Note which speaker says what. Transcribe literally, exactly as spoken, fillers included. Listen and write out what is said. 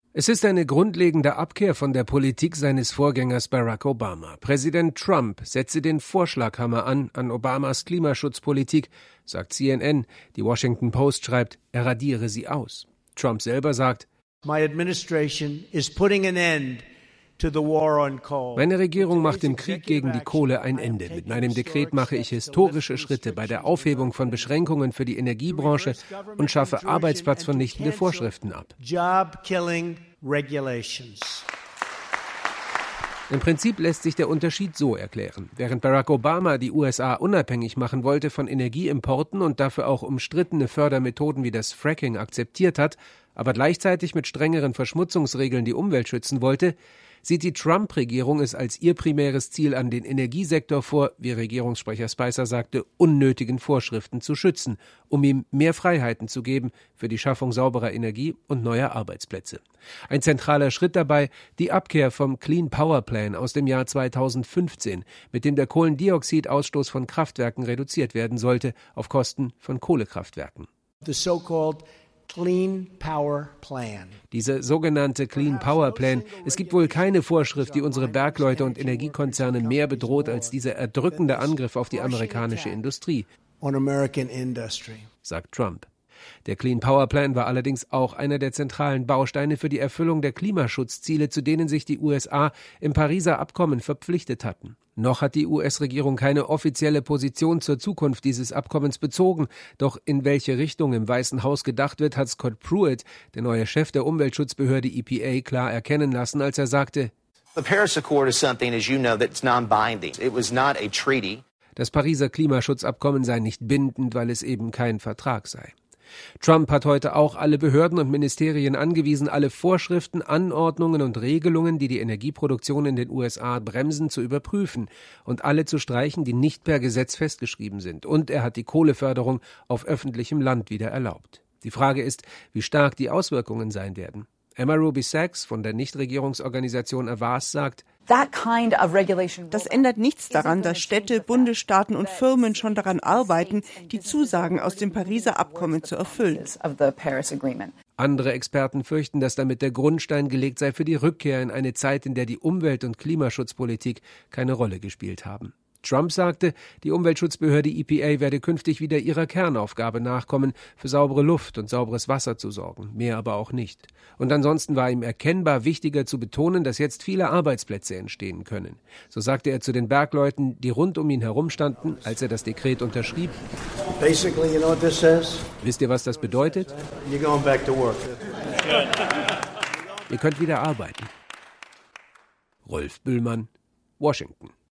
Speaker 1: Es ist eine grundlegende Abkehr von der Politik seines Vorgängers Barack Obama. Präsident Trump setze den Vorschlaghammer an an Obamas Klimaschutzpolitik, sagt C N N. Die Washington Post schreibt, er radiere sie aus. Trump selber sagt,
Speaker 2: My administration is putting an end to the war on coal.
Speaker 1: Meine Regierung macht dem Krieg gegen die Kohle ein Ende. Mit meinem Dekret mache ich historische Schritte bei der Aufhebung von Beschränkungen für die Energiebranche und schaffe arbeitsplatzvernichtende Vorschriften ab.
Speaker 2: Job-killing regulations.
Speaker 1: Im Prinzip lässt sich der Unterschied so erklären. Während Barack Obama die U S A unabhängig machen wollte von Energieimporten und dafür auch umstrittene Fördermethoden wie das Fracking akzeptiert hat, aber gleichzeitig mit strengeren Verschmutzungsregeln die Umwelt schützen wollte, sieht die Trump-Regierung es als ihr primäres Ziel an, den Energiesektor vor, wie Regierungssprecher Spicer sagte, unnötigen Vorschriften zu schützen, um ihm mehr Freiheiten zu geben für die Schaffung sauberer Energie und neuer Arbeitsplätze. Ein zentraler Schritt dabei die Abkehr vom Clean Power Plan aus dem Jahr zweitausendfünfzehn, mit dem der Kohlendioxidausstoß von Kraftwerken reduziert werden sollte, auf Kosten von Kohlekraftwerken.
Speaker 2: The so-called Clean Power Plan.
Speaker 1: Diese sogenannte Clean Power Plan. Es gibt wohl keine Vorschrift, die unsere Bergleute und Energiekonzerne mehr bedroht als dieser erdrückende Angriff auf die amerikanische Industrie, sagt Trump. Der Clean Power Plan war allerdings auch einer der zentralen Bausteine für die Erfüllung der Klimaschutzziele, zu denen sich die U S A im Pariser Abkommen verpflichtet hatten. Noch hat die U S-Regierung keine offizielle Position zur Zukunft dieses Abkommens bezogen. Doch in welche Richtung im Weißen Haus gedacht wird, hat Scott Pruitt, der neue Chef der Umweltschutzbehörde E P A, klar erkennen lassen, als er sagte,
Speaker 3: The Paris Accord is something, as you know, that's non-binding. It was not a treaty.
Speaker 1: Das Pariser Klimaschutzabkommen sei nicht bindend, weil es eben kein Vertrag sei. Trump hat heute auch alle Behörden und Ministerien angewiesen, alle Vorschriften, Anordnungen und Regelungen, die die Energieproduktion in den U S A bremsen, zu überprüfen und alle zu streichen, die nicht per Gesetz festgeschrieben sind. Und er hat die Kohleförderung auf öffentlichem Land wieder erlaubt. Die Frage ist, wie stark die Auswirkungen sein werden. Emma Ruby Sachs von der Nichtregierungsorganisation Avaaz sagt,
Speaker 4: das ändert nichts daran, dass Städte, Bundesstaaten und Firmen schon daran arbeiten, die Zusagen aus dem Pariser Abkommen zu erfüllen.
Speaker 1: Andere Experten fürchten, dass damit der Grundstein gelegt sei für die Rückkehr in eine Zeit, in der die Umwelt- und Klimaschutzpolitik keine Rolle gespielt haben. Trump sagte, die Umweltschutzbehörde E P A werde künftig wieder ihrer Kernaufgabe nachkommen, für saubere Luft und sauberes Wasser zu sorgen, mehr aber auch nicht. Und ansonsten war ihm erkennbar wichtiger zu betonen, dass jetzt viele Arbeitsplätze entstehen können. So sagte er zu den Bergleuten, die rund um ihn herum standen, als er das Dekret unterschrieb.
Speaker 2: Basically, you know what this says?
Speaker 1: Wisst ihr, was das bedeutet?
Speaker 2: You're going back to work.
Speaker 1: Ihr könnt wieder arbeiten. Rolf Bühlmann, Washington.